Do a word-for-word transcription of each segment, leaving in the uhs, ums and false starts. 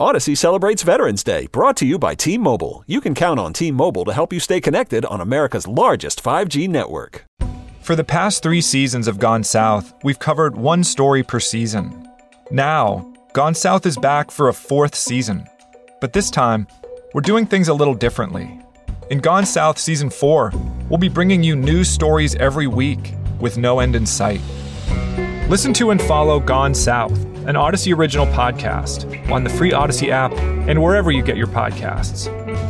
Odyssey celebrates Veterans Day, brought to you by T-Mobile. You can count on T-Mobile to help you stay connected on America's largest five G network. For the past three seasons of Gone South, we've covered one story per season. Now, Gone South is back for a fourth season. But this time, we're doing things a little differently. In Gone South Season four, we'll be bringing you new stories every week with no end in sight. Listen to and follow Gone South, an Odyssey original podcast, on the free Odyssey app and wherever you get your podcasts.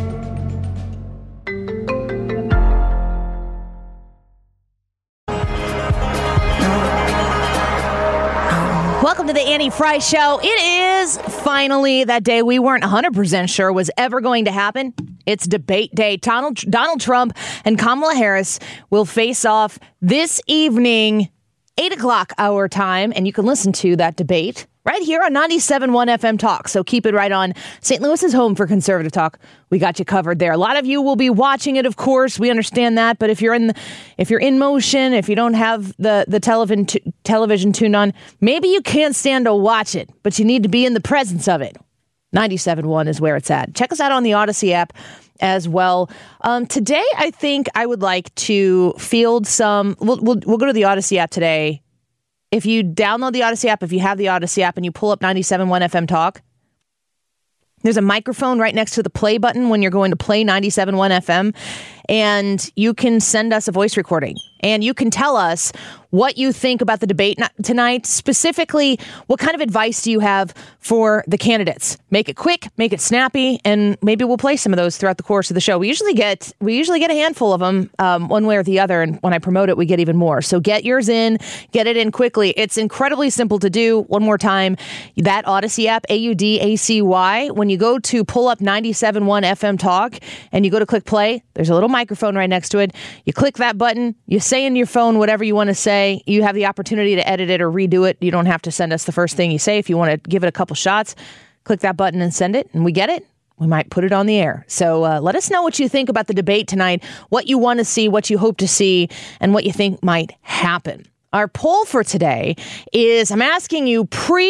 Welcome to the Annie Frey Show. It is finally that day we weren't one hundred percent sure was ever going to happen. It's debate day. Donald, Donald Trump and Kamala Harris will face off this evening, eight o'clock our time, and you can listen to that debate right here on ninety-seven point one F M Talk. So keep it right on. Saint Louis's home for conservative talk. We got you covered there. A lot of you will be watching it, of course. We understand that. But if you're in, the, if you're in motion, if you don't have the the television t- television tuned on, maybe you can't stand to watch it, but you need to be in the presence of it. ninety-seven point one is where it's at. Check us out on the Odyssey app as well. Um, today, I think I would like to field some. We'll, we'll we'll go to the Odyssey app today. If you download the Odyssey app, if you have the Odyssey app and you pull up ninety-seven point one F M Talk, there's a microphone right next to the play button when you're going to play ninety-seven point one F M, and you can send us a voice recording. And you can tell us what you think about the debate tonight. Specifically, what kind of advice do you have for the candidates? Make it quick, make it snappy, and maybe we'll play some of those throughout the course of the show. We usually get we usually get a handful of them, um, one way or the other, and when I promote it, we get even more. So get yours in, get it in quickly. It's incredibly simple to do. One more time, that Odyssey app, A U D A C Y, when you go to pull up ninety-seven point one F M Talk, and you go to click play, there's a little microphone right next to it. You click that button, you say in your phone whatever you want to say. You have the opportunity to edit it or redo it. You don't have to send us the first thing you say. If you want to give it a couple shots, click that button and send it, and we get it. We might put it on the air. So uh, let us know what you think about the debate tonight, what you want to see, what you hope to see, and what you think might happen. Our poll for today is, I'm asking you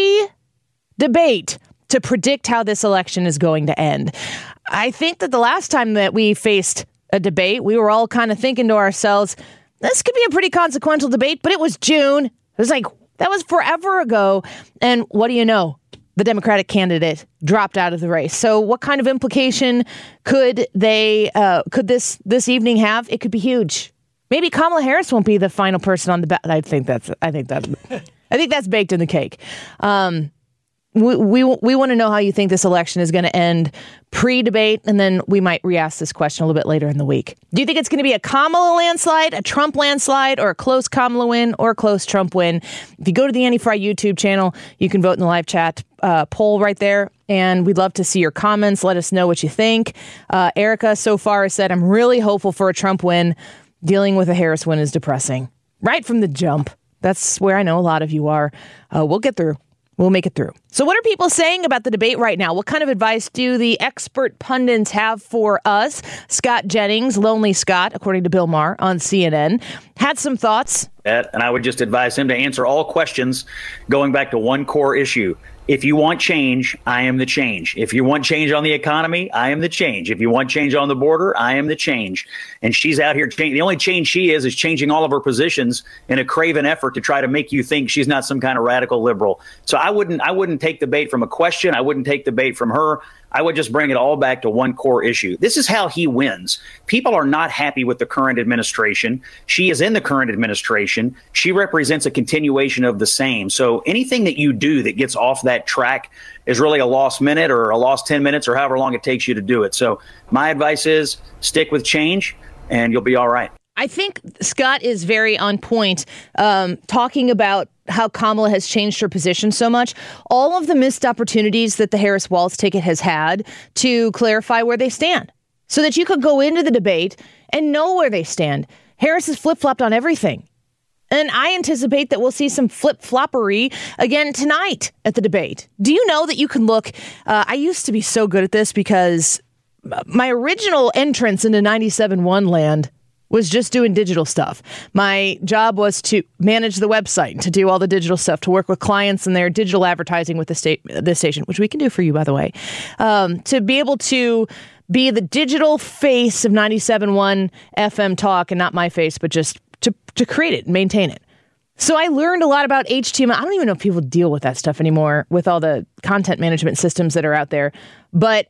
pre-debate to predict how this election is going to end. I think that the last time that we faced a debate, we were all kind of thinking to ourselves, this could be a pretty consequential debate, but it was June. It was like, that was forever ago. And what do you know? The Democratic candidate dropped out of the race. So what kind of implication could they, uh, could this this evening have? It could be huge. Maybe Kamala Harris won't be the final person on the ballot. I think that's, I think that's, I think that's baked in the cake. Um, We we, we want to know how you think this election is going to end pre-debate, and then we might re-ask this question a little bit later in the week. Do you think it's going to be a Kamala landslide, a Trump landslide, or a close Kamala win, or a close Trump win? If you go to the Annie Frey YouTube channel, you can vote in the live chat uh, poll right there, and we'd love to see your comments. Let us know what you think. Uh, Erica so far has said, I'm really hopeful for a Trump win. Dealing with a Harris win is depressing. Right from the jump. That's where I know a lot of you are. Uh, we'll get through. We'll make it through. So what are people saying about the debate right now? What kind of advice do the expert pundits have for us? Scott Jennings, Lonely Scott, according to Bill Maher on C N N, had some thoughts. And I would just advise him to answer all questions going back to one core issue. If you want change, I am the change. If you want change on the economy, I am the change. If you want change on the border, I am the change. And she's out here changing. The only change she is is changing all of her positions in a craven effort to try to make you think she's not some kind of radical liberal. So I wouldn't I wouldn't take the bait from a question. I wouldn't take the bait from her. I would just bring it all back to one core issue. This is how he wins. People are not happy with the current administration. She is in the current administration. She represents a continuation of the same. So anything that you do that gets off that track is really a lost minute or a lost ten minutes or however long it takes you to do it. So my advice is stick with change and you'll be all right. I think Scott is very on point, um, talking about how Kamala has changed her position so much. All of the missed opportunities that the Harris-Walz ticket has had to clarify where they stand so that you could go into the debate and know where they stand. Harris has flip-flopped on everything. And I anticipate that we'll see some flip-floppery again tonight at the debate. Do you know that you can look? Uh, I used to be so good at this because my original entrance into ninety-seven point one land was just doing digital stuff. My job was to manage the website, to do all the digital stuff, to work with clients and their digital advertising with the state, this station, which we can do for you, by the way, um, to be able to be the digital face of ninety-seven point one F M talk, and not my face, but just to, to create it and maintain it. So I learned a lot about H T M L. I don't even know if people deal with that stuff anymore with all the content management systems that are out there, but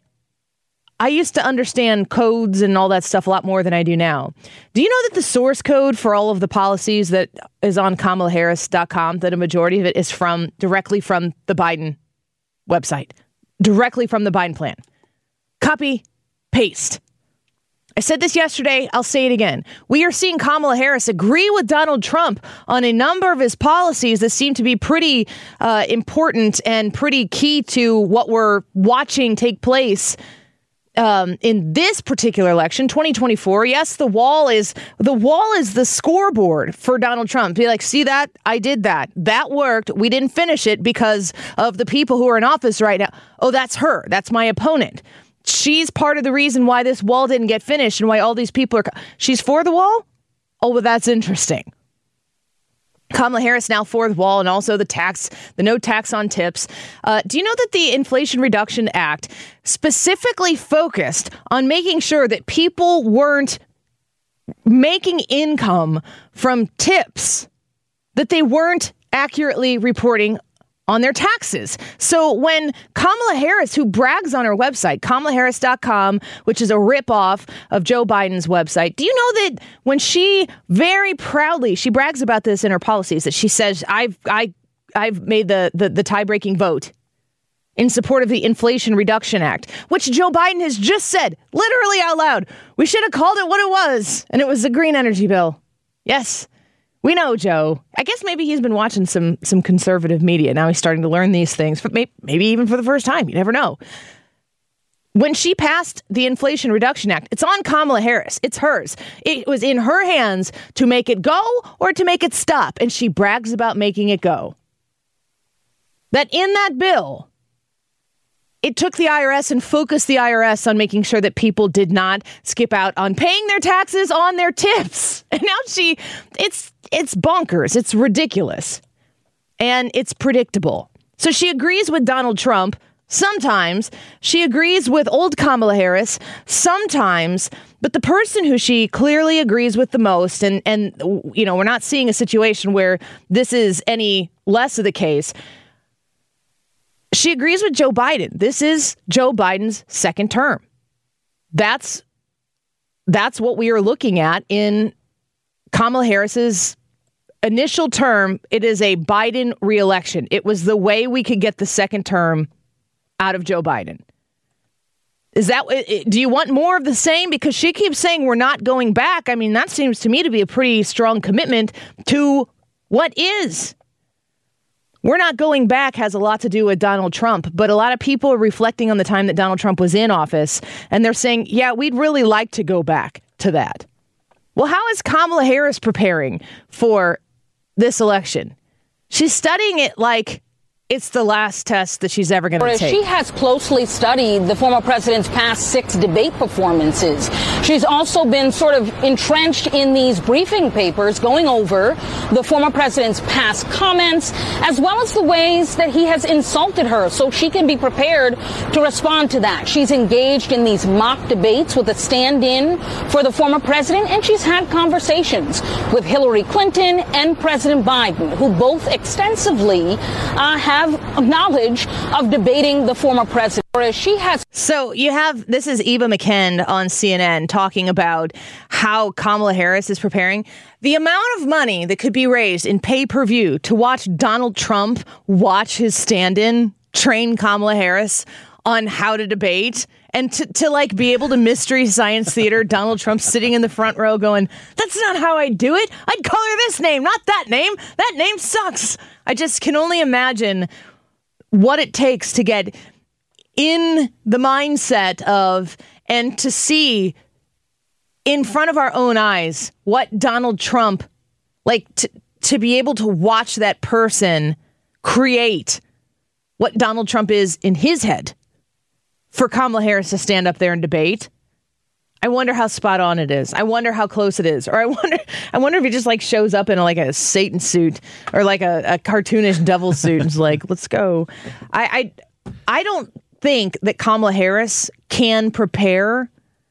I used to understand codes and all that stuff a lot more than I do now. Do you know that the source code for all of the policies that is on Kamala Harris dot com, that a majority of it is from directly from the Biden website, directly from the Biden plan? Copy, paste. I said this yesterday. I'll say it again. We are seeing Kamala Harris agree with Donald Trump on a number of his policies that seem to be pretty uh, important and pretty key to what we're watching take place Um, in this particular election, twenty twenty-four. Yes, the wall is the wall is the scoreboard for Donald Trump. Be like, see that? I did that. That worked. We didn't finish it because of the people who are in office right now. Oh, that's her. That's my opponent. She's part of the reason why this wall didn't get finished and why all these people are. She's for the wall? Oh, well, that's interesting. Kamala Harris now for the wall, and also the tax, the no tax on tips. Uh, do you know that the Inflation Reduction Act specifically focused on making sure that people weren't making income from tips, that they weren't accurately reporting on their taxes? So when Kamala Harris, who brags on her website, Kamala Harris dot com, which is a ripoff of Joe Biden's website, do you know that when she very proudly, she brags about this in her policies, that she says, I've I I've made the the, the tie-breaking vote in support of the Inflation Reduction Act, which Joe Biden has just said, literally out loud, we should have called it what it was, and it was the green energy bill. Yes. We know, Joe. I guess maybe he's been watching some some conservative media. Now he's starting to learn these things, but maybe, maybe even for the first time. You never know. When she passed the Inflation Reduction Act, it's on Kamala Harris. It's hers. It was in her hands to make it go or to make it stop, and she brags about making it go. That in that bill, it took the I R S and focused the I R S on making sure that people did not skip out on paying their taxes on their tips. And now she, it's it's bonkers. It's ridiculous. And it's predictable. So she agrees with Donald Trump sometimes. She agrees with old Kamala Harris sometimes. But the person who she clearly agrees with the most, and, and you know, we're not seeing a situation where this is any less of the case, she agrees with Joe Biden. This is Joe Biden's second term. That's that's what we are looking at in Kamala Harris's initial term. It is a Biden reelection. It was the way we could get the second term out of Joe Biden. Is that, do you want more of the same? Because she keeps saying we're not going back. I mean, that seems to me to be a pretty strong commitment to what is. We're not going back has a lot to do with Donald Trump, but a lot of people are reflecting on the time that Donald Trump was in office, and they're saying, yeah, we'd really like to go back to that. Well, how is Kamala Harris preparing for this election? She's studying it like it's the last test that she's ever going to take. She has closely studied the former president's past six debate performances. She's also been sort of entrenched in these briefing papers going over the former president's past comments, as well as the ways that he has insulted her, so she can be prepared to respond to that. She's engaged in these mock debates with a stand-in for the former president, and she's had conversations with Hillary Clinton and President Biden, who both extensively uh, have have knowledge of debating the former president. She has. So you have, this is Eva McKend on C N N talking about how Kamala Harris is preparing. The amount of money that could be raised in pay-per-view to watch Donald Trump watch his stand-in train Kamala Harris on how to debate, and to, to like be able to Mystery Science Theater Donald Trump sitting in the front row going, that's not how I do it. I'd call her this name, not that name. That name sucks. I just can only imagine what it takes to get in the mindset of, and to see in front of our own eyes what Donald Trump, like to, to be able to watch that person create what Donald Trump is in his head. For Kamala Harris to stand up there and debate, I wonder how spot on it is. I wonder how close it is. Or I wonder I wonder if he just like shows up in like a Satan suit or like a, a cartoonish devil suit and is like, let's go. I, I I don't think that Kamala Harris can prepare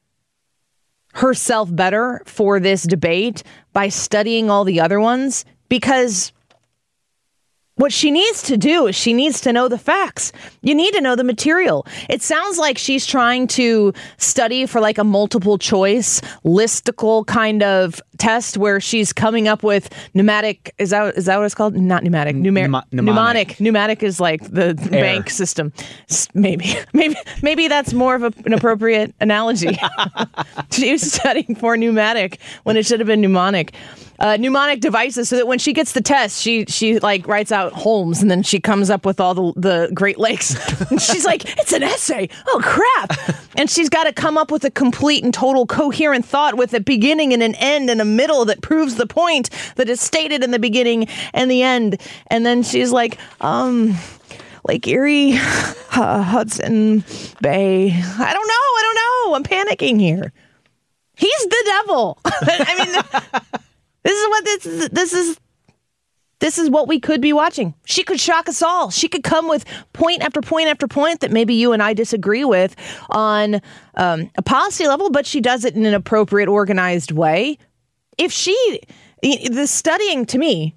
herself better for this debate by studying all the other ones, because what she needs to do is she needs to know the facts. You need to know the material. It sounds like she's trying to study for like a multiple choice listicle kind of test where she's coming up with pneumatic. Is that is that what it's called? Not pneumatic. Numer- Pneuma- mnemonic. mnemonic. Pneumatic is like the Air. bank system. S- Maybe, maybe, maybe that's more of a, an appropriate analogy. She was studying for pneumatic when it should have been mnemonic. Uh, mnemonic devices, so that when she gets the test, she she like writes out Holmes, and then she comes up with all the, the Great Lakes. And she's like, it's an essay. Oh, crap. And she's got to come up with a complete and total coherent thought with a beginning and an end and a middle that proves the point that is stated in the beginning and the end. And then she's like, um... Lake Erie, uh, Hudson Bay. I don't know. I don't know. I'm panicking here. He's the devil. I mean, this is what this is. This is this is what we could be watching. She could shock us all. She could come with point after point after point that maybe you and I disagree with on um, a policy level, but she does it in an appropriate, organized way. If she, the studying to me,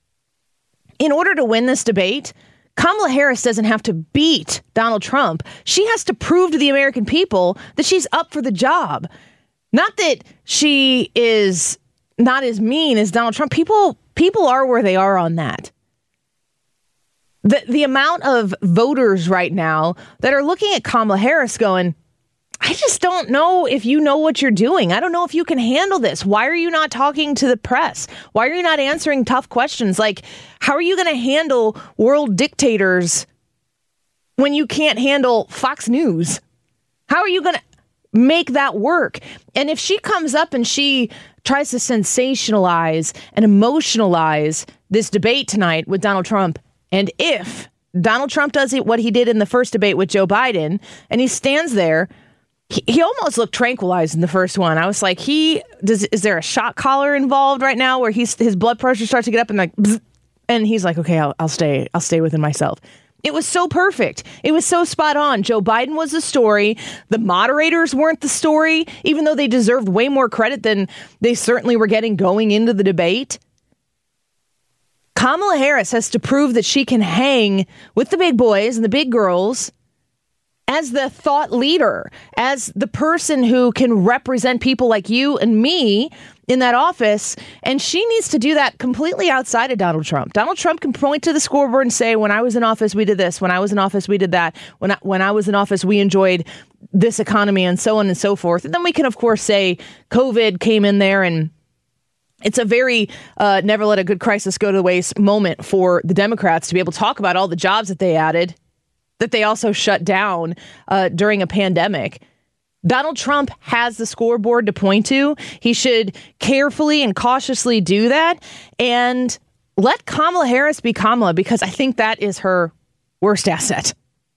in order to win this debate, Kamala Harris doesn't have to beat Donald Trump. She has to prove to the American people that she's up for the job. Not that she is not as mean as Donald Trump. People people are where they are on that. The, the amount of voters right now that are looking at Kamala Harris going, I just don't know if you know what you're doing. I don't know if you can handle this. Why are you not talking to the press? Why are you not answering tough questions? Like, how are you going to handle world dictators when you can't handle Fox News? How are you going to make that work? And if she comes up and she tries to sensationalize and emotionalize this debate tonight with Donald Trump, and if Donald Trump does it, what he did in the first debate with Joe Biden, and he stands there, He, he almost looked tranquilized in the first one. I was like, he does. Is there a shock collar involved right now where he's his blood pressure starts to get up and like, bzz, and he's like, okay, I'll, I'll stay. I'll stay within myself. It was so perfect. It was so spot on. Joe Biden was the story. The moderators weren't the story, even though they deserved way more credit than they certainly were getting going into the debate. Kamala Harris has to prove that she can hang with the big boys and the big girls as the thought leader, as the person who can represent people like you and me in that office. And she needs to do that completely outside of Donald Trump. Donald Trump can point to the scoreboard and say, when I was in office, we did this. When I was in office, we did that. When I, when I was in office, we enjoyed this economy and so on and so forth. And then we can, of course, say COVID came in there, and it's a very uh, never let a good crisis go to waste moment for the Democrats to be able to talk about all the jobs that they added, that they also shut down uh, during a pandemic. Donald Trump has the scoreboard to point to. He should carefully and cautiously do that and let Kamala Harris be Kamala, because I think that is her worst asset.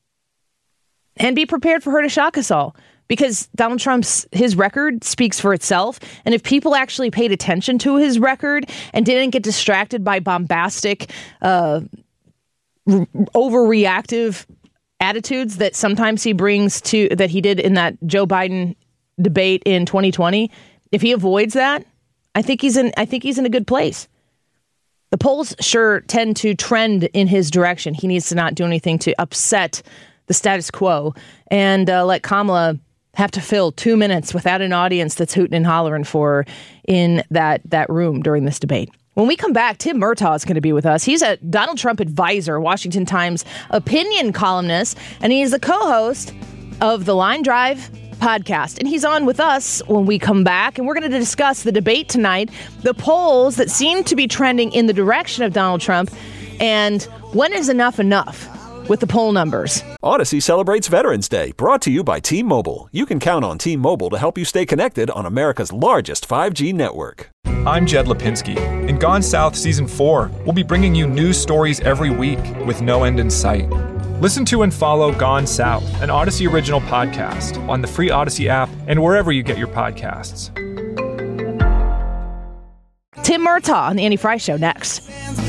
And be prepared for her to shock us all, because Donald Trump's, his record speaks for itself. And if people actually paid attention to his record and didn't get distracted by bombastic, uh, r- overreactive attitudes that sometimes he brings to, that he did in that Joe Biden debate in twenty twenty, if he avoids that, I think he's in, I think he's in a good place. The polls sure tend to trend in his direction. He needs to not do anything to upset the status quo and uh, let Kamala have to fill two minutes without an audience that's hooting and hollering for her in that, that room during this debate. When we come back, Tim Murtaugh is going to be with us. He's a Donald Trump advisor, Washington Times opinion columnist, and he's the co-host of the Line Drive podcast. And he's on with us when we come back, and we're going to discuss the debate tonight, the polls that seem to be trending in the direction of Donald Trump, and when is enough enough with the poll numbers. Odyssey celebrates Veterans Day, brought to you by T-Mobile. You can count on T-Mobile to help you stay connected on America's largest five G network. I'm Jed Lipinski. In Gone South Season four, we'll be bringing you news stories every week with no end in sight. Listen to and follow Gone South, an Odyssey original podcast, on the free Odyssey app and wherever you get your podcasts. Tim Murtaugh on the Annie Frey Show next.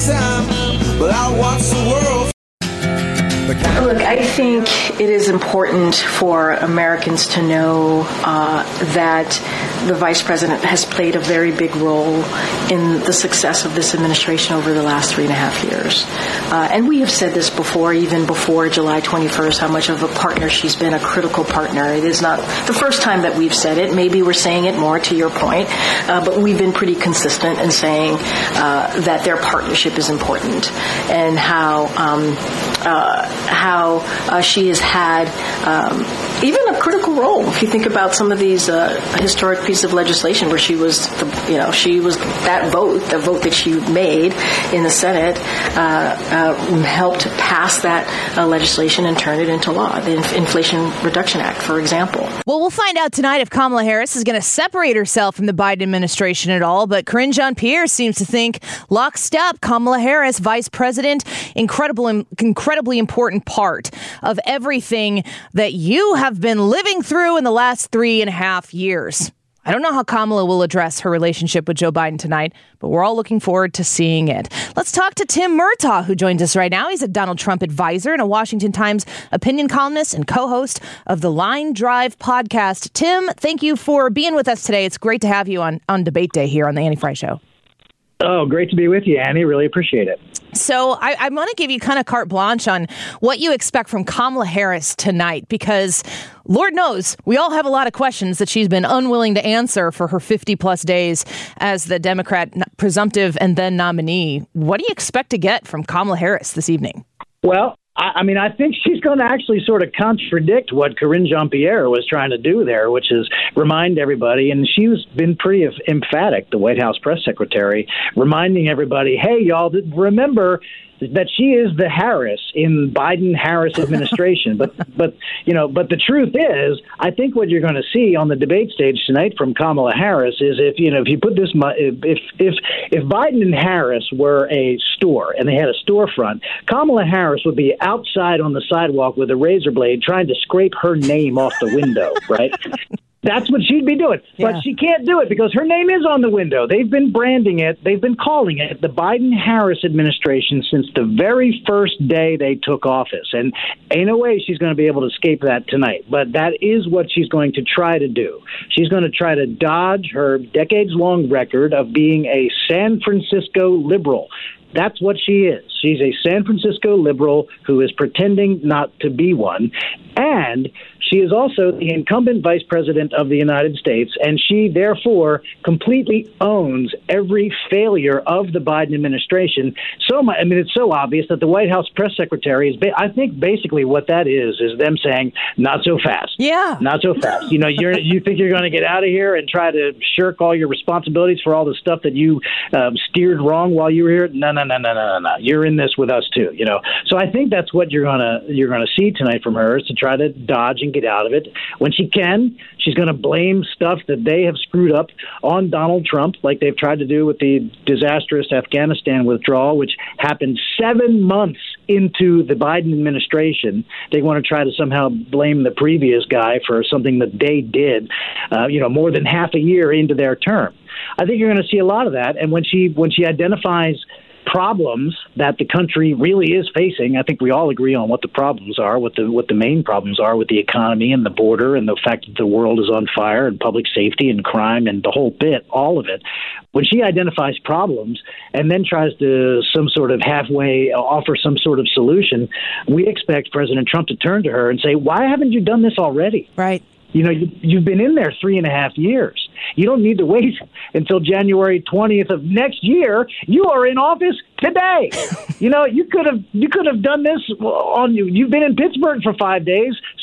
Look, I think it is important for Americans to know uh, that the vice president has played a very big role in the success of this administration over the last three and a half years. Uh, and we have said this before, even before July twenty-first, how much of a partner she's been, a critical partner. It is not the first time that we've said it. Maybe we're saying it more, to your point, uh, but we've been pretty consistent in saying uh, that their partnership is important and how um, uh, how uh, she has had um, even a critical role. If you think about some of these uh, historic pieces of legislation where she was, the, you know, she was that vote, the vote that she made in the Senate, uh, uh, helped pass that uh, legislation and turn it into law. The Inf- Inflation Reduction Act, for example. Well, we'll find out tonight if Kamala Harris is going to separate herself from the Biden administration at all. But Karine Jean-Pierre seems to think lockstep, Kamala Harris, vice president, incredible, incredibly important part of everything that you have been living through in the last three and a half years. I don't know how Kamala will address her relationship with Joe Biden tonight, but we're all looking forward to seeing it. Let's talk to Tim Murtaugh, who joins us right now. He's a Donald Trump advisor and a Washington Times opinion columnist and co-host of the Line Drive podcast. Tim, thank you for being with us today. It's great to have you on, on Debate Day here on the Annie Frey Show. Oh, great to be with you, Annie. Really appreciate it. So I, I want to give you kind of carte blanche on what you expect from Kamala Harris tonight, because Lord knows we all have a lot of questions that she's been unwilling to answer for her fifty plus days as the Democrat presumptive and then nominee. What do you expect to get from Kamala Harris this evening? Well, I mean, I think she's going to actually sort of contradict what Karine Jean-Pierre was trying to do there, which is remind everybody, and she's been pretty emphatic, the White House press secretary, reminding everybody, hey, y'all, remember that she is the Harris in Biden-Harris administration. but, but you know, but the truth is, I think what you're going to see on the debate stage tonight from Kamala Harris is if, you know, if you put this, if, if, if Biden and Harris were a store and they had a storefront, Kamala Harris would be outside on the sidewalk with a razor blade trying to scrape her name off the window, right? That's what she'd be doing. Yeah. But she can't do it because her name is on the window. They've been branding it. They've been calling it the Biden-Harris administration since the very first day they took office. And ain't no way she's going to be able to escape that tonight. But that is what she's going to try to do. She's going to try to dodge her decades-long record of being a San Francisco liberal. That's what she is. She's a San Francisco liberal who is pretending not to be one. And she is also the incumbent vice president of the United States, and she, therefore, completely owns every failure of the Biden administration. So, I mean, it's so obvious that the White House press secretary is, ba- I think, basically what that is, is them saying, not so fast. Yeah. Not so fast. You know, you're, you think you're going to get out of here and try to shirk all your responsibilities for all the stuff that you um, steered wrong while you were here? No, no, no, no, no, no, no. You're in this with us, too, you know. So I think that's what you're going to you're going to see tonight from her, is to try to dodge and get out of it. When she can, she's going to blame stuff that they have screwed up on Donald Trump, like they've tried to do with the disastrous Afghanistan withdrawal, which happened seven months into the Biden administration. They want to try to somehow blame the previous guy for something that they did, uh, you know, more than half a year into their term. I think you're going to see a lot of that. And when she when she identifies problems that the country really is facing, I think we all agree on what the problems are, what the what the main problems are with the economy and the border and the fact that the world is on fire and public safety and crime and the whole bit, all of it. When she identifies problems and then tries to some sort of halfway offer some sort of solution, we expect President Trump to turn to her and say, why haven't you done this already? Right. You know, you, you've been in there three and a half years. You don't need to wait until January twentieth of next year. You are in office today. You know, you could have you could have done this on you. You've been in Pittsburgh for five days.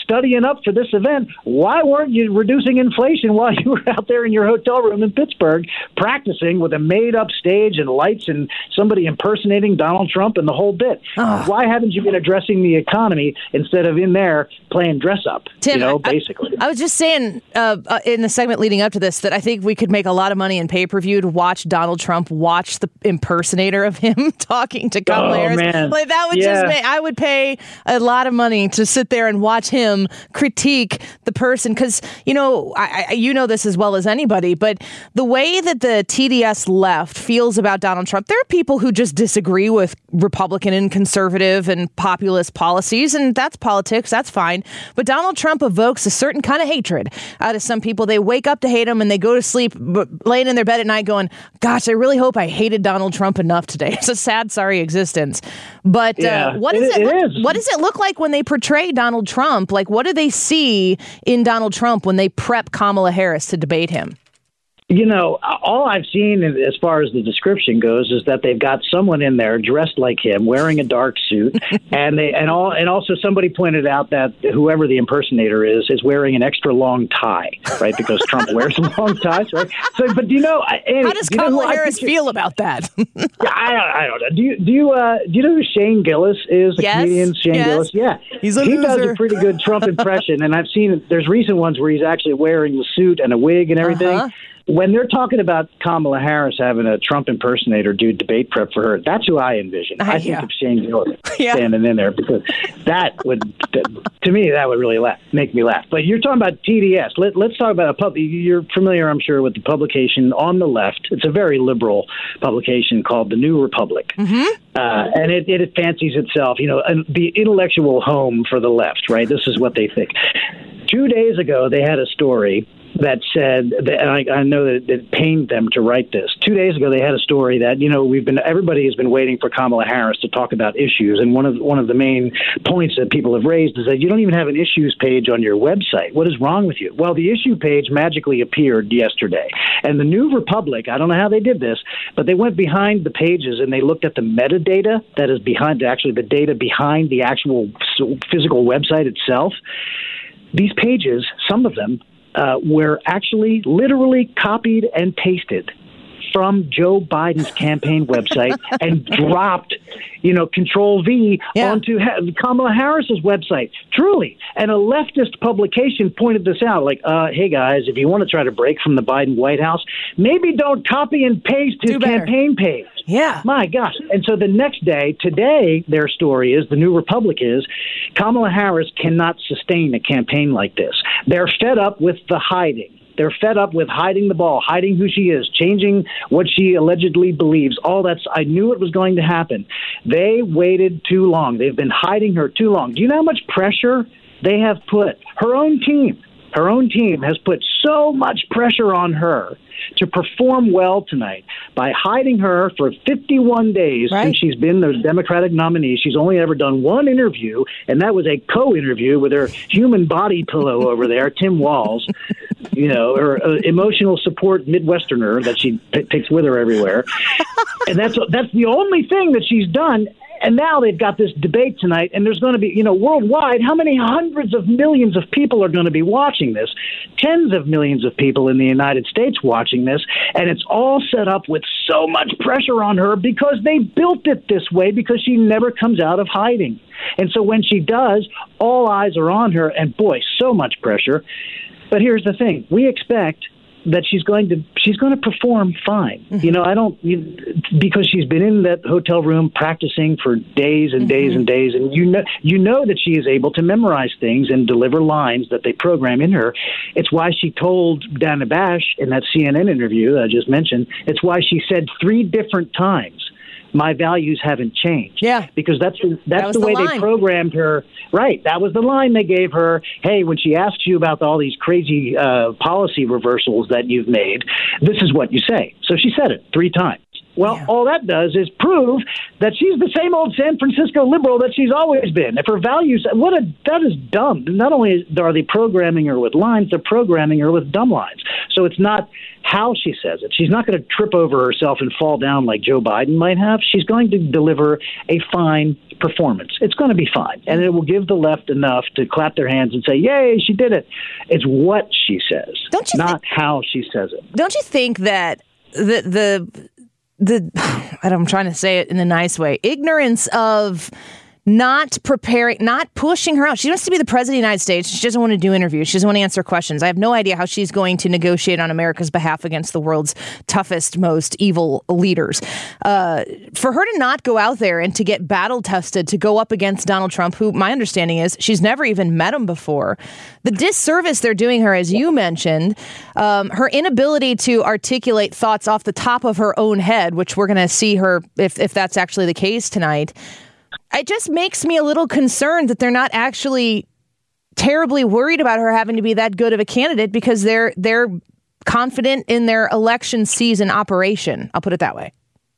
studying up for this event. Why weren't you reducing inflation while you were out there in your hotel room in Pittsburgh practicing with a made-up stage and lights and somebody impersonating Donald Trump and the whole bit? Ugh. Why haven't you been addressing the economy instead of in there playing dress-up, Tim, you know, I, basically? I was just saying uh, uh, in the segment leading up to this that I think we could make a lot of money in pay-per-view to watch Donald Trump watch the impersonator of him talking to Kamala Oh, Harris. man. Like, that would Yeah. just make, I would pay a lot of money to sit there and watch him critique the person. Because, you know, I, I, you know this as well as anybody, but the way that the T D S left feels about Donald Trump, there are people who just disagree with Republican and conservative and populist policies, and that's politics. That's fine. But Donald Trump evokes a certain kind of hatred out of some people. They wake up to hate him and they go to sleep laying in their bed at night going, gosh, I really hope I hated Donald Trump enough today. It's a sad, sorry existence. But Yeah, uh, what does it- it, it look, is. what does it look like when they portray Donald Trump? Like, what do they see in Donald Trump when they prep Kamala Harris to debate him? You know, all I've seen as far as the description goes is that they've got someone in there dressed like him, wearing a dark suit, and they and all and also somebody pointed out that whoever the impersonator is is wearing an extra long tie, right? Because Trump wears long ties, right? So, but do you know, Annie, How does do you know who Kamala I Harris picture- feel about that? Yeah, I don't, I don't know. Do you do you uh, do you know who Shane Gillis is? The Yes, comedian Shane yes. Gillis. Yeah, He's a he does loser. a pretty good Trump impression, and I've seen there's recent ones where he's actually wearing the suit and a wig and everything. Uh-huh. When they're talking about Kamala Harris having a Trump impersonator do debate prep for her, that's who I envision. Uh, I think yeah. of Shane Gillis Yeah. standing in there because that would, to me, that would really laugh, make me laugh. But you're talking about T D S. Let, let's talk about a pub. You're familiar, I'm sure, with the publication on the left. It's a very liberal publication called The New Republic. Mm-hmm. Uh, and it, it fancies itself, you know, an, the intellectual home for the left, right? This is what they think. Two days ago, they had a story that said, that, and I, I know that it pained them to write this. Two days ago, they had a story that, you know, we've been, everybody has been waiting for Kamala Harris to talk about issues. And one of, one of the main points that people have raised is that you don't even have an issues page on your website. What is wrong with you? Well, the issue page magically appeared yesterday. And the New Republic, I don't know how they did this, but they went behind the pages and they looked at the metadata that is behind, actually the data behind the actual physical website itself. These pages, some of them, Uh, were actually literally copied and pasted from Joe Biden's campaign website and dropped, you know, Control V Yeah. onto ha- Kamala Harris's website. Truly. And a leftist publication pointed this out, like, uh, hey, guys, if you want to try to break from the Biden White House, maybe don't copy and paste his Do better. campaign page. Yeah. My gosh. And so the next day, today, their story is, the New Republic is, Kamala Harris cannot sustain a campaign like this. They're fed up with the hiding. They're fed up with hiding the ball, hiding who she is, changing what she allegedly believes. All that's, I knew it was going to happen. They waited too long. They've been hiding her too long. Do you know how much pressure they have put? Her own team, her own team has put so much pressure on her to perform well tonight by hiding her for fifty-one days Right. since she's been the Democratic nominee. She's only ever done one interview, and that was a co-interview with her human body pillow over there, Tim Walz, you know, her uh, emotional support Midwesterner that she p- takes with her everywhere. And that's that's the only thing that she's done. And now they've got this debate tonight, and there's going to be, you know, worldwide, how many hundreds of millions of people are going to be watching this? Tens of millions of people in the United States watching this, and it's all set up with so much pressure on her because they built it this way, because she never comes out of hiding. And so when she does, all eyes are on her, and boy, so much pressure. But here's the thing. We expect that she's going to she's going to perform fine. Mm-hmm. You know, I don't you, because she's been in that hotel room practicing for days and days mm-hmm. and days, and you know you know that she is able to memorize things and deliver lines that they program in her. It's why she told Dana Bash in that C N N interview that I just mentioned. It's why she said three different times, my values haven't changed. Yeah. Because that's the, that's that the, the way line. they programmed her. Right. That was the line they gave her. Hey, when she asks you about all these crazy uh, policy reversals that you've made, this is what you say. So she said it three times. Well, yeah. all that does is prove that she's the same old San Francisco liberal that she's always been. If her values, what a, that is dumb. Not only are they programming her with lines, they're programming her with dumb lines. So it's not how she says it. She's not going to trip over herself and fall down like Joe Biden might have. She's going to deliver a fine performance. It's going to be fine. And it will give the left enough to clap their hands and say, yay, she did it. It's what she says, don't you not th- how she says it. Don't you think that the, the, the, I'm trying to say it in a nice way, ignorance of not preparing, not pushing her out. She wants to be the president of the United States. She doesn't want to do interviews. She doesn't want to answer questions. I have no idea how she's going to negotiate on America's behalf against the world's toughest, most evil leaders. Uh, for her to not go out there and to get battle tested, to go up against Donald Trump, who my understanding is she's never even met him before. The disservice they're doing her, as you mentioned, um, her inability to articulate thoughts off the top of her own head, which we're going to see her if, if that's actually the case tonight. It just makes me a little concerned that they're not actually terribly worried about her having to be that good of a candidate because they're they're confident in their election season operation. I'll put it that way.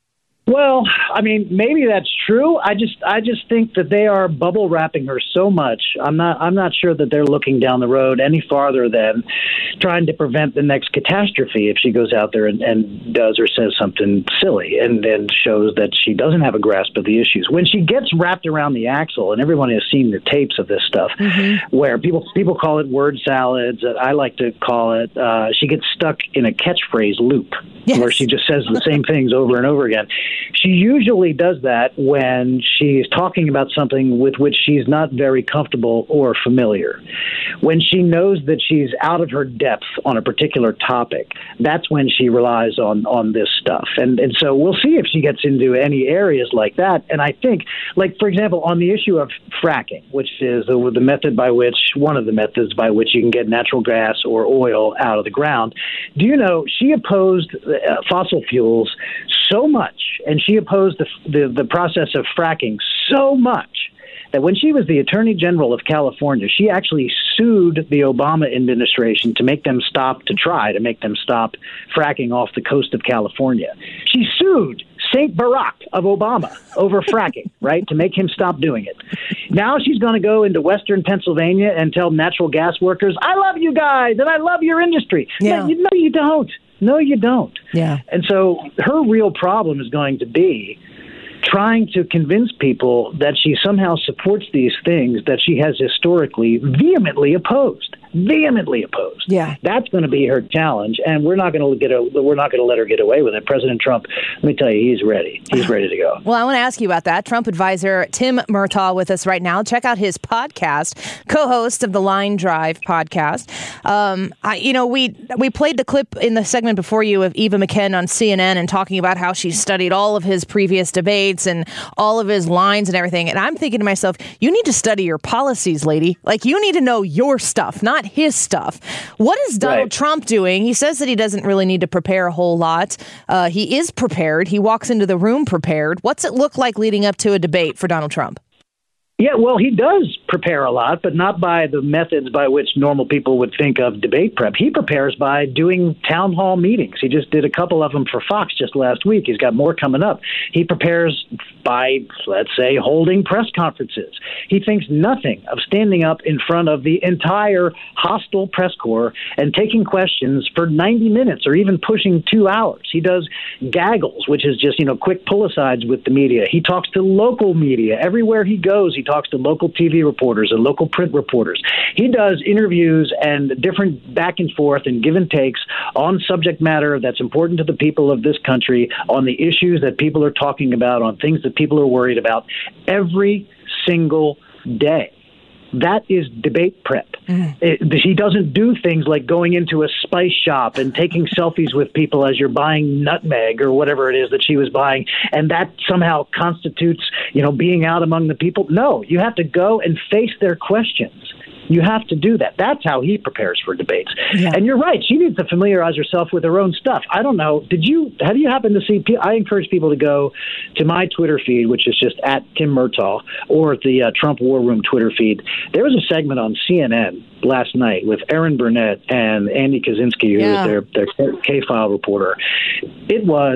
Well, I mean, maybe that's true. I just, I just think that they are bubble wrapping her so much. I'm not, I'm not sure that they're looking down the road any farther than trying to prevent the next catastrophe if she goes out there and, and does or says something silly and then shows that she doesn't have a grasp of the issues. When she gets wrapped around the axle, and everyone has seen the tapes of this stuff, mm-hmm. where people people call it word salads. I like to call it. Uh, she gets stuck in a catchphrase loop yes. where she just says the same things over and over again. She usually does that when she's talking about something with which she's not very comfortable or familiar. When she knows that she's out of her depth on a particular topic, that's when she relies on, on this stuff. And and so we'll see if she gets into any areas like that. And I think, like, for example, on the issue of fracking, which is the, the method by which, one of the methods by which you can get natural gas or oil out of the ground, do you know she opposed uh, fossil fuels so much, and she opposed the, the the process of fracking so much that when she was the Attorney General of California, she actually sued the Obama administration to make them stop, to try to make them stop fracking off the coast of California. She sued Saint Barack of Obama over fracking, right, to make him stop doing it. Now she's going to go into Western Pennsylvania and tell natural gas workers, I love you guys and I love your industry. Yeah. No, you, no, you don't. No, you don't. Yeah. And so her real problem is going to be trying to convince people that she somehow supports these things that she has historically vehemently opposed. Vehemently opposed. Yeah, that's going to be her challenge, and we're not going to get. A, we're not going to let her get away with it. President Trump, let me tell you, he's ready. He's ready to go. Well, I want to ask you about that. Trump advisor Tim Murtaugh with us right now. Check out his podcast, co-host of the Line Drive podcast. Um, I, you know, we we played the clip in the segment before you of Eva McKen on C N N and talking about how she studied all of his previous debates and all of his lines and everything. And I'm thinking to myself, you need to study your policies, lady. Like, you need to know your stuff, not his stuff. What is Donald right. Trump doing? He says that he doesn't really need to prepare a whole lot. Uh, he is prepared. He walks into the room prepared. What's it look like leading up to a debate for Donald Trump? Yeah, well, he does prepare a lot, but not by the methods by which normal people would think of debate prep. He prepares by doing town hall meetings. He just did a couple of them for Fox just last week. He's got more coming up. He prepares by, let's say, holding press conferences. He thinks nothing of standing up in front of the entire hostile press corps and taking questions for ninety minutes or even pushing two hours. He does gaggles, which is just, you know, quick pull-asides with the media. He talks to local media. Everywhere he goes, he talks to local T V reporters and local print reporters. He does interviews and different back and forth and give and takes on subject matter that's important to the people of this country, on the issues that people are talking about, on things that people are worried about every single day. That is debate prep. Mm. It, he doesn't do things like going into a spice shop and taking selfies with people as you're buying nutmeg or whatever it is that she was buying, and that somehow constitutes, you know, being out among the people. No, you have to go and face their questions. You have to do that. That's how he prepares for debates. Yeah. And you're right. She needs to familiarize herself with her own stuff. I don't know. Did you, have you happened to see, I encourage people to go to my Twitter feed, which is just at Tim Murtaugh, or the uh, Trump War Room Twitter feed. There was a segment on C N N last night with Erin Burnett and Andy Kaczynski, who yeah. is their, their K-File reporter. It was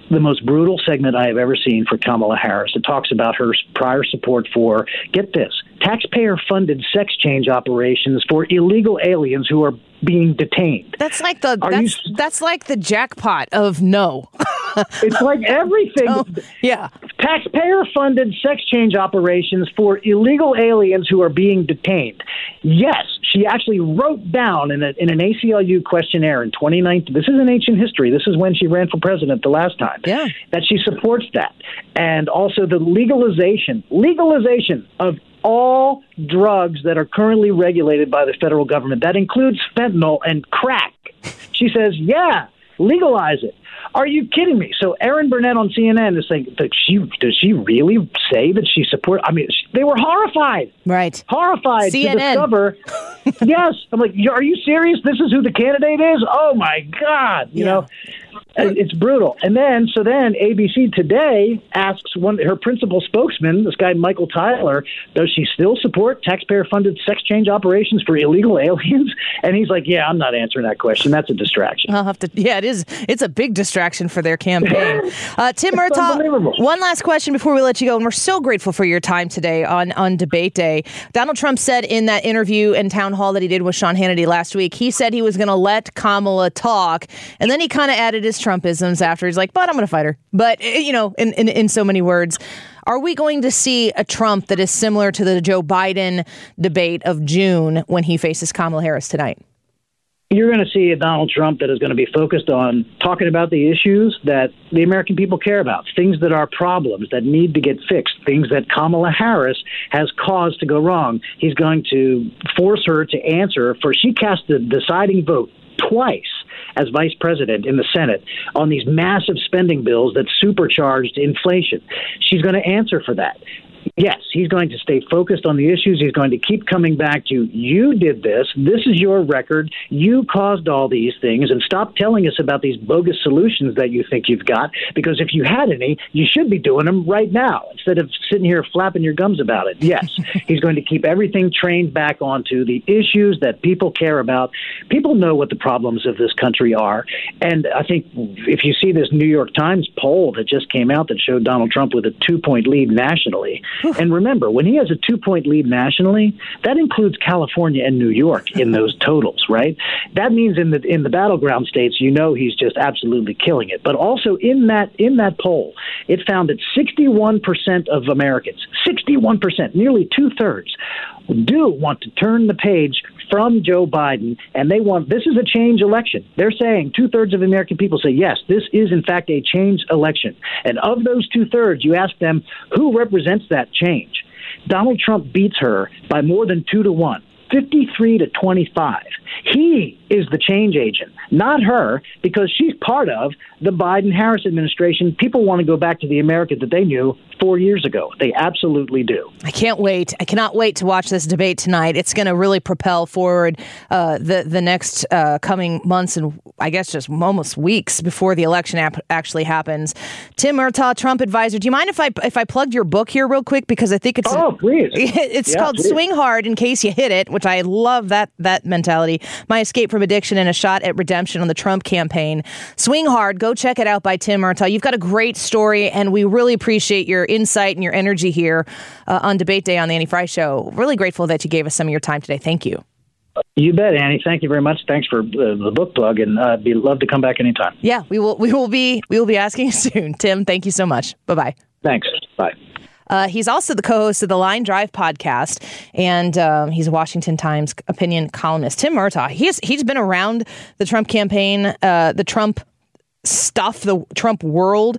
the most brutal segment I have ever seen for Kamala Harris. It talks about her prior support for, get this, taxpayer-funded sex change operations for illegal aliens who are being detained. That's like the Are that's, you, that's like the jackpot of no. It's like everything. Oh, yeah. Taxpayer-funded sex change operations for illegal aliens who are being detained. Yes, she actually wrote down in, a, in an A C L U questionnaire in twenty nineteen, this is in ancient history, this is when she ran for president the last time, yeah. that she supports that. And also the legalization, legalization of all drugs that are currently regulated by the federal government. That includes fentanyl and crack. She says, yeah, legalize it. Are you kidding me? So Erin Burnett on C N N is saying, that she, does she really say that she supports? I mean, they were horrified. Right. Horrified C N N. to discover. Yes. I'm like, are you serious? This is who the candidate is? Oh, my God. You yeah. know, it's brutal. And then, so then A B C Today asks one her principal spokesman, this guy Michael Tyler, does she still support taxpayer-funded sex change operations for illegal aliens? And he's like, yeah, I'm not answering that question. That's a distraction. I'll have to. Yeah, it is. It's a big distraction for their campaign. Uh, Tim Murtaugh, one last question before we let you go, and we're so grateful for your time today on on Debate Day. Donald Trump said in that interview and town hall that he did with Sean Hannity last week, he said he was going to let Kamala talk, and then he kind of added his Trumpisms after. He's like, but I'm going to fight her. But, you know, in, in, in so many words, are we going to see a Trump that is similar to the Joe Biden debate of June when he faces Kamala Harris tonight? You're going to see a Donald Trump that is going to be focused on talking about the issues that the American people care about, things that are problems that need to get fixed, things that Kamala Harris has caused to go wrong. He's going to force her to answer for she cast the deciding vote twice as vice president in the Senate on these massive spending bills that supercharged inflation. She's going to answer for that. Yes, he's going to stay focused on the issues. He's going to keep coming back to, you did this. This is your record. You caused all these things. And stop telling us about these bogus solutions that you think you've got, because if you had any, you should be doing them right now instead of sitting here flapping your gums about it. Yes, he's going to keep everything trained back onto the issues that people care about. People know what the problems of this country are. And I think if you see this New York Times poll that just came out that showed Donald Trump with a two-point lead nationally, and remember, when he has a two-point lead nationally, that includes California and New York in those totals, right? That means in the in the battleground states, you know he's just absolutely killing it. But also in that in that poll, it found that sixty-one percent of Americans, sixty-one percent, nearly two-thirds, do want to turn the page from Joe Biden, and they want, this is a change election. They're saying two-thirds of American people say, yes, this is in fact a change election. And of those two-thirds, you ask them, who represents that change? Donald Trump beats her by more than two to one, fifty-three to twenty-five. He is the change agent, not her, because she's part of the Biden-Harris administration. People want to go back to the America that they knew four years ago. They absolutely do. I can't wait. I cannot wait to watch this debate tonight. It's going to really propel forward uh, the, the next uh, coming months and I guess just almost weeks before the election ap- actually happens. Tim Murtaugh, Trump advisor. Do you mind if I if I plugged your book here real quick? Because I think it's oh, please. It's yeah, called please. Swing Hard in Case You Hit It, which I love that that mentality. My escape from addiction and a shot at redemption on the Trump campaign. Swing Hard. Go check it out by Tim Murtaugh. You've got a great story, and we really appreciate your insight and your energy here uh, on Debate Day on the Annie Frey Show. Really grateful that you gave us some of your time today. Thank you. You bet, Annie. Thank you very much. Thanks for uh, the book plug, and I'd uh, be love to come back anytime. Yeah, we will. We will be. We will be asking you soon, Tim. Thank you so much. Bye bye. Thanks. Bye. Uh, he's also the co-host of the Line Drive podcast, and um, he's a Washington Times opinion columnist. Tim Murtaugh. He's he's been around the Trump campaign, uh, the Trump stuff, the Trump world,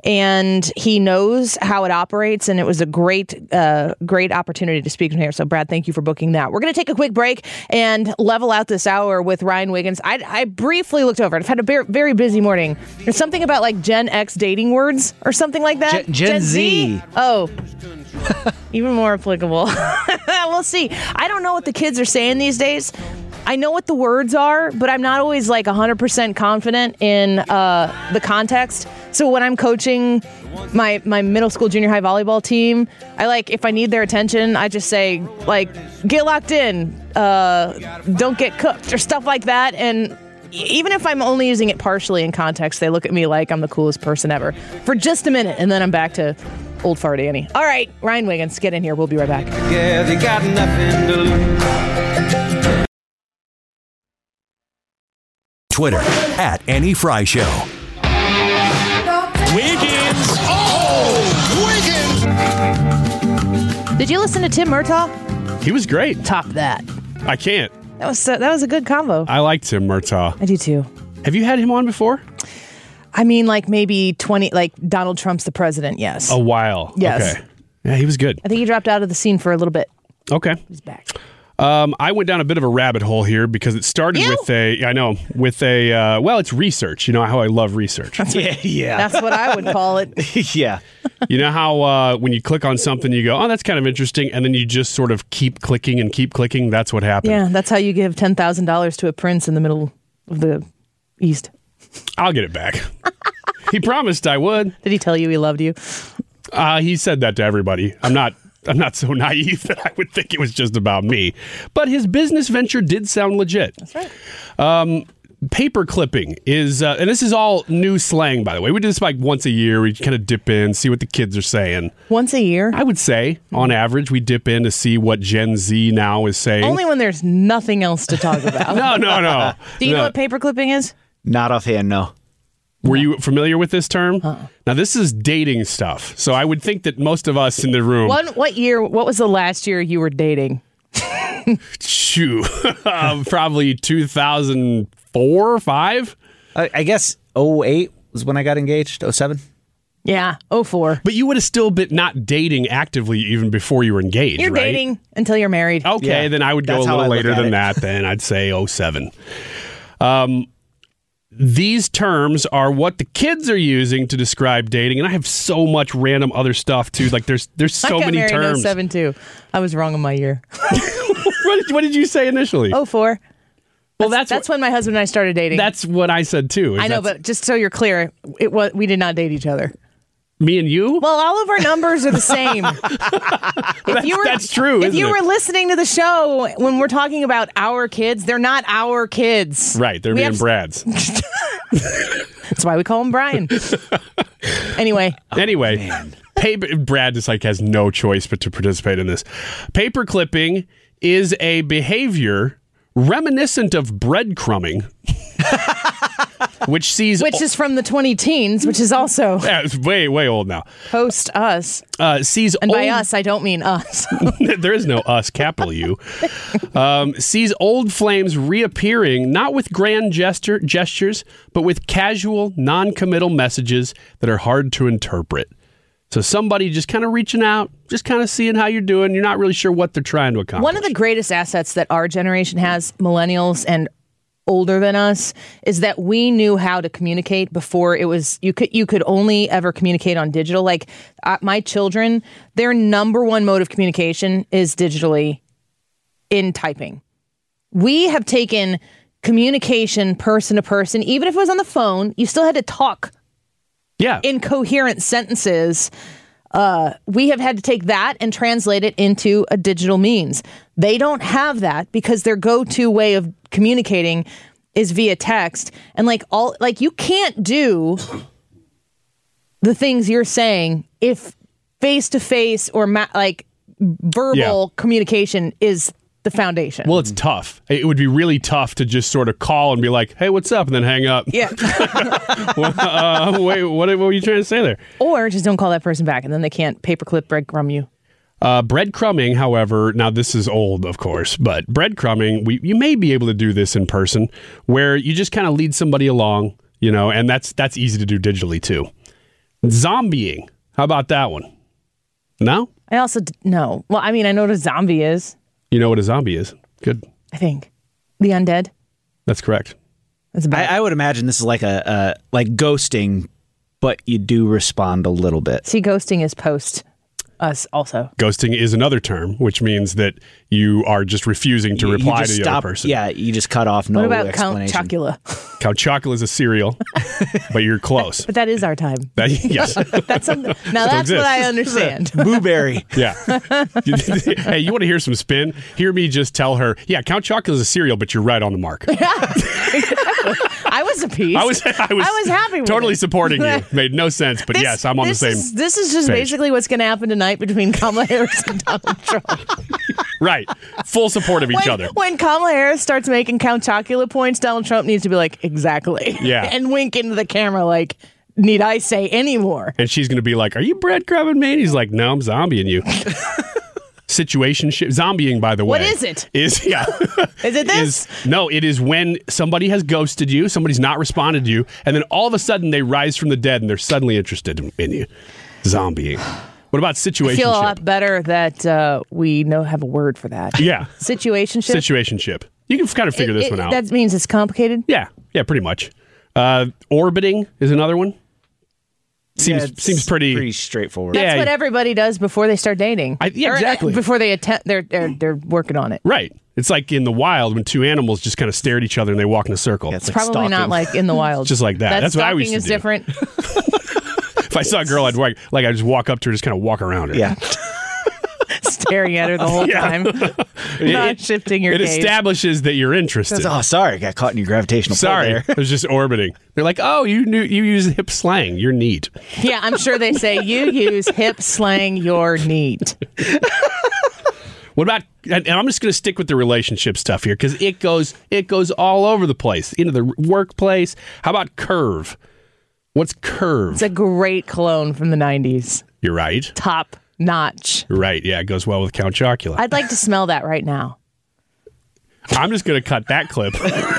and he knows how it operates, and it was a great uh, great opportunity to speak to him here. So, Brad, thank you for booking that. We're going to take a quick break and level out this hour with Ryan Wiggins. I, I briefly looked over it. I've had a very, very busy morning. There's something about like Gen X dating words or something like that. Gen, Gen, Gen Z. Z. Oh, even more applicable. We'll see. I don't know what the kids are saying these days. I know what the words are, but I'm not always like one hundred percent confident in uh, the context. So when I'm coaching my my middle school, junior high volleyball team, I like, if I need their attention, I just say, like, get locked in, uh, don't get cooked, or stuff like that. And even if I'm only using it partially in context, they look at me like I'm the coolest person ever for just a minute, and then I'm back to old fart Annie. All right, Ryan Wiggins, get in here. We'll be right back. Yeah, they got nothing to lose. Twitter at Annie Fry Show. Wiggins. Oh, Wiggins. Did you listen to Tim Murtaugh? He was great. Top that. I can't. That was uh, that was a good combo. I like Tim Murtaugh. I do too. Have you had him on before? I mean, like maybe twenty, like Donald Trump's the president, yes. A while. Yes. Okay. Yeah, he was good. I think he dropped out of the scene for a little bit. Okay. He's back. Um, I went down a bit of a rabbit hole here because it started Ew. with a, I know, with a, uh, well, it's research. You know how I love research. Yeah, yeah. That's what I would call it. Yeah. You know how uh, when you click on something, you go, oh, that's kind of interesting. And then you just sort of keep clicking and keep clicking. That's what happened. Yeah, that's how you give ten thousand dollars to a prince in the middle of the East. I'll get it back. He promised I would. Did he tell you he loved you? Uh, he said that to everybody. I'm not I'm not so naive that I would think it was just about me. But his business venture did sound legit. That's right. Um, paper clipping is, uh, and this is all new slang, by the way. We do this like once a year. We kind of dip in, see what the kids are saying. Once a year? I would say, on average, we dip in to see what Gen Z now is saying. Only when there's nothing else to talk about. no, no, no. Do you no. know what paper clipping is? Not offhand, no. Were you familiar with this term? Uh-uh. Now, this is dating stuff. So I would think that most of us in the room... One, what year, what was the last year you were dating? Shoo. um, probably two thousand four or five? I, I guess oh eight was when I got engaged. oh seven? Yeah, oh four. But you would have still been not dating actively even before you were engaged, You're right? dating until you're married. Okay, Yeah, then I would go a that's how little I look later at than it. that. Then I'd say oh seven. Um, these terms are what the kids are using to describe dating, and I have so much random other stuff too. Like there's there's so I got many married terms. in oh seven too. I was wrong on my year. what, did, what did you say initially? oh four. well, That's, that's that's what, when my husband and I started dating. that's what I said too. is I know, that's- but just so you're clear, it was we did not date each other. me and you. Well, all of our numbers are the same. if that's, you were, that's true. If isn't you it? were listening to the show when we're talking about our kids, they're not our kids. right, they're We being have- Brad's. That's why we call him Brian. Anyway, Anyway, paper, Brad just like has no choice but to participate in this. Paper clipping is a behavior reminiscent of breadcrumbing, which sees which is from the twenty teens, which is also yeah, it's way way old now. post us. Uh, sees And by old- us, I don't mean us. there is no us, capital U. Um, sees old flames reappearing, not with grand gesture gestures, but with casual, non-committal messages that are hard to interpret. So somebody just kind of reaching out, just kind of seeing how you're doing. You're not really sure what they're trying to accomplish. One of the greatest assets that our generation has, millennials and older than us, is that we knew how to communicate before it was you could you could only ever communicate on digital. Like uh, my children, their number one mode of communication is digitally in typing. We have taken communication person to person, even if it was on the phone, you still had to talk yeah. incoherent sentences. Uh, we have had to take that and translate it into a digital means. They don't have that because their go-to way of communicating is via text. And like all, like you can't do the things you're saying if face-to-face or ma- like verbal Yeah. communication is the foundation. Well, it's tough. It would be really tough to just sort of call and be like, hey, what's up? And then hang up. Yeah. well, uh, wait, what, what were you trying to say there? Or just don't call that person back and then they can't paperclip breadcrumb you. Uh, breadcrumbing, however, now this is old, of course, but breadcrumbing, we you may be able to do this in person where you just kind of lead somebody along, you know, and that's that's easy to do digitally too. Zombieing, how about that one? No? I also, d- no. Well, I mean, I know what a zombie is. You know what a zombie is. Good. I think. The undead. That's correct. That's about I, I would imagine this is like a uh, like ghosting, but you do respond a little bit. See, ghosting is post us also. Ghosting is another term, which means that you are just refusing to You- you reply just to the stop, other person. Yeah, you just cut off. No what about Count explanation. Chocula? Count Chocula is a cereal, but you're close. But that is our time. That, yes. That's something. Now that's exists. what I understand. Blueberry. Yeah. Hey, you want to hear some spin? Hear me just tell her, yeah, Count Chocula is a cereal, but you're right on the mark. Yeah. I was appeased. I was, I was, I was happy with totally it. supporting you. Made no sense, but This- yes, I'm on the this same. Is, this is just page. basically what's going to happen tonight between Kamala Harris and Donald Trump. Right. Full support of each when, other. When Kamala Harris starts making Count Chocula points, Donald Trump needs to be like, exactly. Yeah. And wink into the camera like, need I say any more? And she's going to be like, are you breadcrumbing me? And he's like, no, I'm zombieing you. Situationship. Zombieing, by the way. What is it? Is, yeah. Is it this? Is, no, it is when somebody has ghosted you, somebody's not responded to you, and then all of a sudden they rise from the dead and they're suddenly interested in, in you. Zombieing. What about situationship? I feel a lot better that uh, we know have a word for that. Yeah. Situationship. Situationship. You can kind of figure It- this it- one out. That means it's complicated? Yeah. Yeah, pretty much. Uh, orbiting is another one. Seems Yeah, it's seems pretty pretty straightforward. That's Yeah. what everybody does before they start dating. I- yeah, Or, uh, exactly. Before they attempt, they're, they're, they're working on it. Right. It's like in the wild when two animals just kind of stare at each other and they walk in a circle. Yeah, it's like Probably not stalking. like in the wild. Just like that. That That's what I stalking used to is do. different. If I saw a girl, I'd like, like I'd just walk up to her, just kind of walk around her. Yeah. Staring at her the whole Yeah. time. It- Not shifting your It gaze. establishes that you're interested. Oh, sorry. Got caught in your gravitational pull Sorry, there. it was just orbiting. They're like, oh, you knew you use hip slang. You're neat. Yeah, I'm sure they say you use hip slang, you're neat. What about? And I'm just going to stick with the relationship stuff here because it goes it goes all over the place into the workplace. How about curve? What's curve? It's a great cologne from the nineties. You're right. Top notch. You're right. Yeah, it goes well with Count Chocula. I'd like to smell that right now. I'm just going to cut that clip.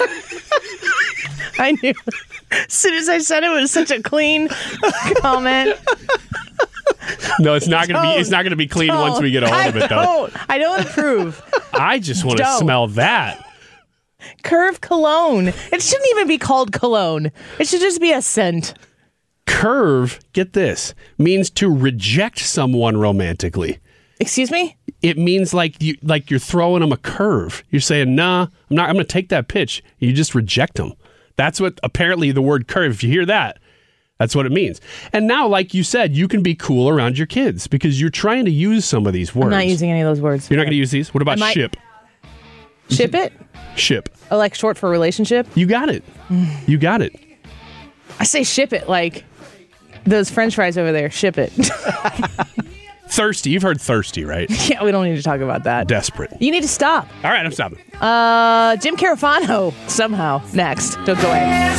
I knew. As soon as I said it, it was such a clean comment. No, it's not going to be. It's not going to be clean once we get a hold of it, I though. don't, I don't approve. I just want to Don't. smell that. Curve cologne. It shouldn't even be called cologne. It should just be a scent. Curve, get this, means to reject someone romantically. Excuse me? It means like you like you're throwing them a curve. You're saying, "Nah, I'm not. I'm going to take that pitch." You just reject them. That's what apparently the word curve. If you hear that, that's what it means. And now, like you said, you can be cool around your kids because you're trying to use some of these words. I'm not using any of those words. You're not going to use these. What about Am I- ship? Ship it? Ship. Oh, like short for relationship? You got it. You got it. I say ship it like those French fries over there. Ship it. Thirsty. You've heard thirsty, right? Yeah, we don't need to talk about that. Desperate. You need to stop. All right, I'm stopping. Uh, Jim Carafano somehow next. Don't go away.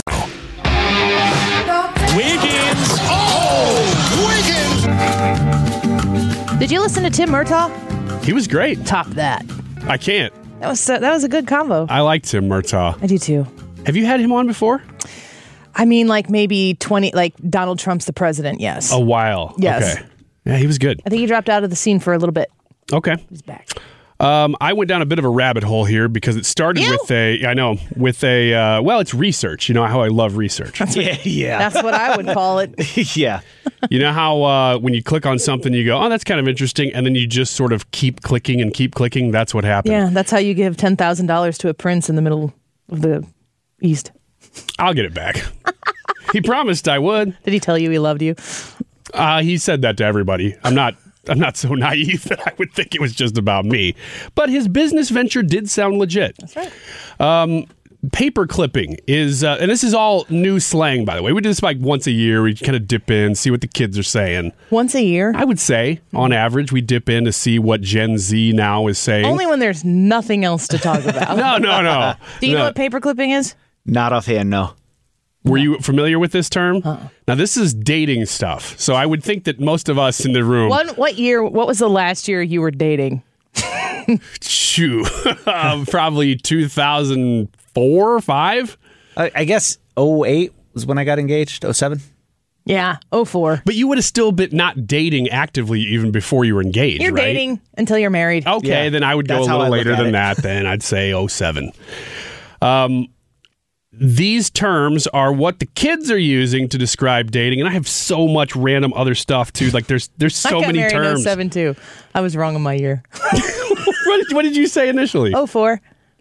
Wiggins. Oh, Wiggins! Did you listen to Tim Murtaugh? He was great. Top that. I can't. That was uh, that was a good combo. I liked Tim Murtaugh. I do too. Have you had him on before? I mean, like maybe twenty. Like Donald Trump's the president. Yes. A while. Yes. Okay. Yeah, he was good. I think he dropped out of the scene for a little bit. Okay. He's back. Um, I went down a bit of a rabbit hole here because it started You? with a, I know, with a, uh, well, it's research. You know how I love research. Yeah, yeah. That's what I would call it. yeah. You know how uh, when you click on something, you go, oh, that's kind of interesting. And then you just sort of keep clicking and keep clicking. That's what happened. Yeah, that's how you give ten thousand dollars to a prince in the middle of the East. I'll get it back. He promised I would. Did he tell you he loved you? Uh, he said that to everybody. I'm not. I'm not so naive that I would think it was just about me. But his business venture did sound legit. That's right. Um, paper clipping is, uh, and this is all new slang, by the way. We do this like once a year. We kind of dip in, see what the kids are saying. Once a year? I would say, on average, we dip in to see what Gen Z now is saying. Only when there's nothing else to talk about. no, no, no. Do you No. know what paper clipping is? Not offhand, no. Were you familiar with this term? Uh-uh. Now, this is dating stuff. So I would think that most of us in the room. One, what year, what was the last year you were dating? Shoo. um, probably two thousand four or five. I, I guess oh eight was when I got engaged. oh seven Yeah, oh four. But you would have still been not dating actively even before you were engaged, You're right? dating until you're married. Okay, Yeah, then I would go a that's how little I look later at than it. that. Then I'd say oh seven. Um, these terms are what the kids are using to describe dating, and I have so much random other stuff too. Like there's there's so I got many married terms. in oh seven too. I was wrong on my year. what, did, what did you say initially? oh four.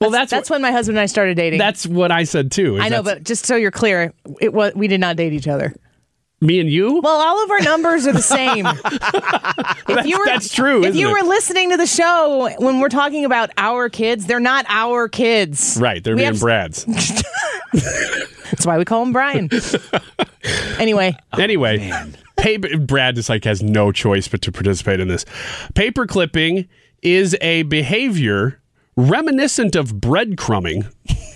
Well, that's that's what, when my husband and I started dating. That's what I said too. I know, that's- but just so you're clear, it was we did not date each other. Me and you? Well, all of our numbers are the same. if that's, you were, that's true. If isn't you it? were listening to the show when we're talking about our kids, they're not our kids. Right, they're We being have- Brad's. That's why we call him Brian. Anyway. Anyway, paper, Brad just like has no choice but to participate in this. Paper clipping is a behavior reminiscent of breadcrumbing,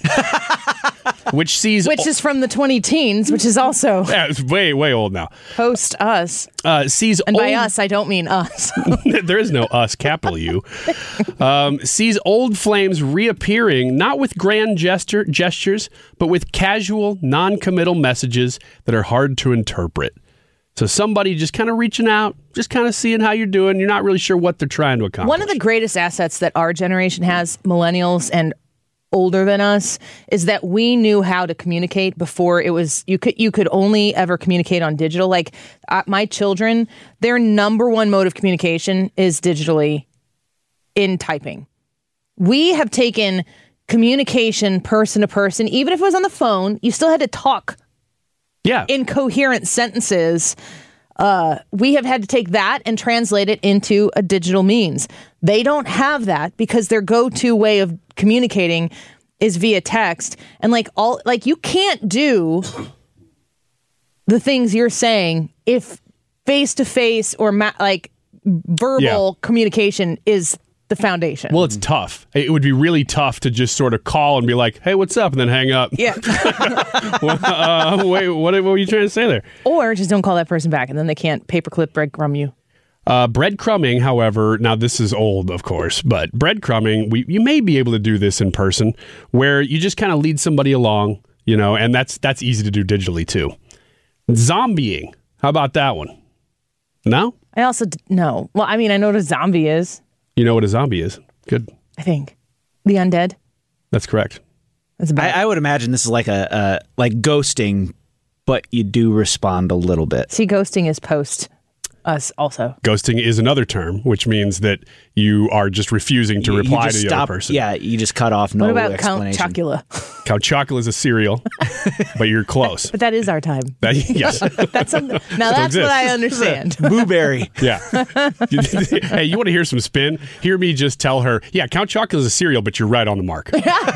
which sees Which is from the twenty teens, which is also yeah, it's way way old now. post us. Uh, sees And by old- us, I don't mean us. there is no us, capital U. Um, sees old flames reappearing, not with grand gesture gestures, but with casual, non-committal messages that are hard to interpret. So somebody just kind of reaching out, just kind of seeing how you're doing. You're not really sure what they're trying to accomplish. One of the greatest assets that our generation has, millennials and older than us, is that we knew how to communicate before it was you could you could only ever communicate on digital. Like uh, my children, their number one mode of communication is digitally in typing. We have taken communication person to person, even if it was on the phone, you still had to talk yeah. in coherent sentences. Uh, we have had to take that and translate it into a digital means. They don't have that because their go-to way of communicating is via text. And like all, like you can't do the things you're saying if face-to-face or ma- like verbal Yeah. communication is the foundation. Well, it's tough. It would be really tough to just sort of call and be like, hey, what's up? And then hang up. Yeah. well, uh, wait, what, what were you trying to say there? Or just don't call that person back and then they can't paperclip breadcrumb you. Uh, breadcrumbing, however, now this is old, of course, but breadcrumbing, we, you may be able to do this in person where you just kind of lead somebody along, you know, and that's that's easy to do digitally too. Zombieing, how about that one? No? I also, d- no. Well, I mean, I know what a zombie is. You know what a zombie is. Good. I think. The undead. That's correct. That's about I, I would imagine this is like a uh, like ghosting, but you do respond a little bit. See, ghosting is post us also. Ghosting is another term, which means that you are just refusing to You- you reply just to the stop- other person. Yeah, you just cut off. No what about Count explanation. Chocula? Count Chocula is a cereal, but you're close. But that is our time. That, yes. That's something. Now that's exists. what I understand. Blueberry. Yeah. Hey, you want to hear some spin? Hear me just tell her, yeah, Count Chocula is a cereal, but you're right on the mark.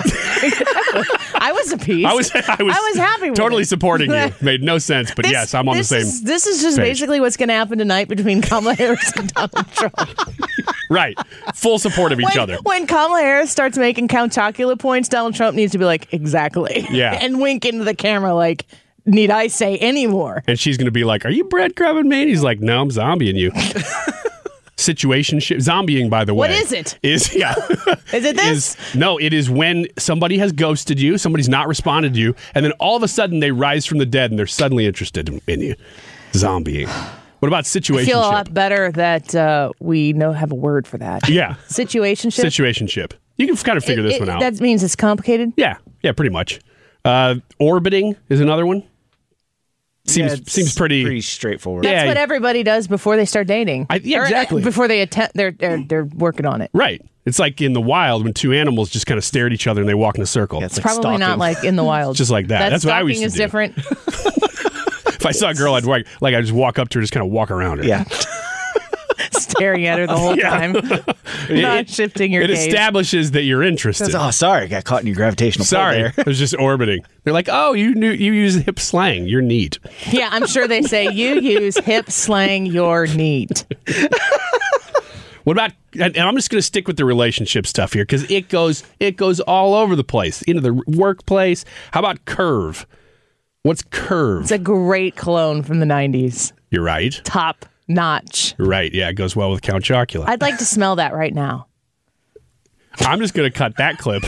I was a piece. I was, I was, I was happy with totally it. supporting you. Made no sense, but This- yes, I'm on the this same. Is, this is just page. basically what's going to happen tonight between Kamala Harris and Donald Trump. Right. Full support of each when, other. when Kamala Harris starts making Count Chocula points, Donald Trump needs to be like, exactly. Yeah. And wink into the camera like, need I say any more? And she's going to be like, are you breadcrumbing me? And he's like, no, I'm zombieing you. Situationship. Zombieing, by the way. What is it? Is, yeah. Is it this? Is, no, it is when somebody has ghosted you, somebody's not responded to you, and then all of a sudden they rise from the dead and they're suddenly interested in, in you. Zombieing. What about I situationship? feel a lot better that uh, we know have a word for that. Yeah. Situationship. Situationship. You can kind of figure It- this it- one out. That means it's complicated. Yeah. Yeah, pretty much. Uh, orbiting is another one. Seems Yeah, it's seems pretty. pretty straightforward. That's Yeah. what everybody does before they start dating. I- yeah, Or, uh, exactly. Before they attempt, they're, they're they're working on it. Right. It's like in the wild when two animals just kind of stare at each other and they walk in a circle. Yeah, it's like Probably not stalking. like in the wild. Just like that. That That's what I stalking used to is do. different. If I saw a girl, I'd like, like I just walk up to her, just kind of walk around her. Yeah. Staring at her the whole Yeah. time, It, not it- shifting your it gaze. establishes that you're interested. Says, oh, sorry, got caught in your gravitational pull Sorry, there. it was just orbiting. They're like, oh, you knew you use hip slang. You're neat. Yeah, I'm sure they say you use hip slang. You're neat. What about? And and I'm just going to stick with the relationship stuff here because it goes it goes all over the place into the workplace. How about curve? What's curve? It's a great cologne from the nineties. You're right. Top notch. You're right. Yeah, it goes well with Count Chocula. I'd like to smell that right now. I'm just going to cut that clip.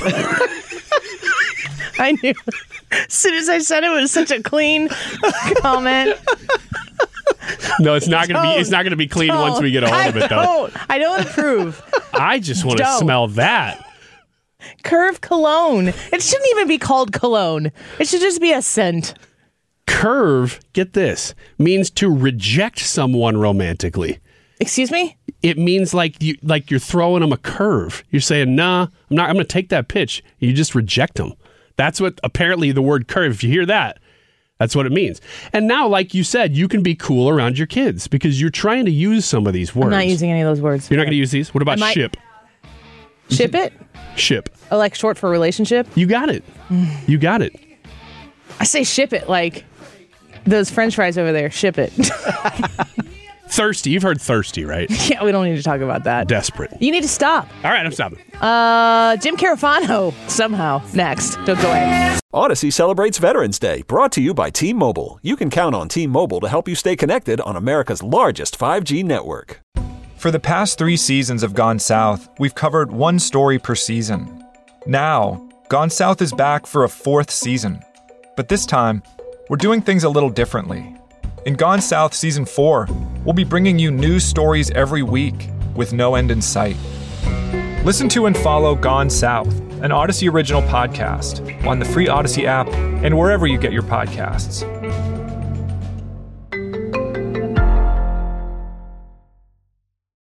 I knew. As soon as I said it, it was such a clean comment. No, it's not going to be. It's not going to be clean once we get a hold of it, I though. don't, I don't approve. I just want to Don't. smell that. Curve cologne. It shouldn't even be called cologne. It should just be a scent. Curve, get this, means to reject someone romantically. Excuse me? It means like you like you're throwing them a curve. You're saying, "Nah, I'm not. I'm going to take that pitch." You just reject them. That's what apparently the word curve. If you hear that, that's what it means. And now, like you said, you can be cool around your kids because you're trying to use some of these words. I'm not using any of those words. You're not going to use these? What about I might- ship? Ship it? Ship. Oh, like short for relationship? You got it. You got it. I say ship it like those French fries over there. Ship it. Thirsty. You've heard thirsty, right? Yeah, we don't need to talk about that. Desperate. You need to stop. All right, I'm stopping. Uh, Jim Carafano, somehow. Next. Don't go away. Odyssey celebrates Veterans Day, brought to you by T-Mobile. You can count on T-Mobile to help you stay connected on America's largest five G network. For the past three seasons of Gone South, we've covered one story per season. Now, Gone South is back for a fourth season. But this time, we're doing things a little differently. In Gone South Season four, we'll be bringing you new stories every week with no end in sight. Listen to and follow Gone South, an Odyssey original podcast, on the free Odyssey app and wherever you get your podcasts.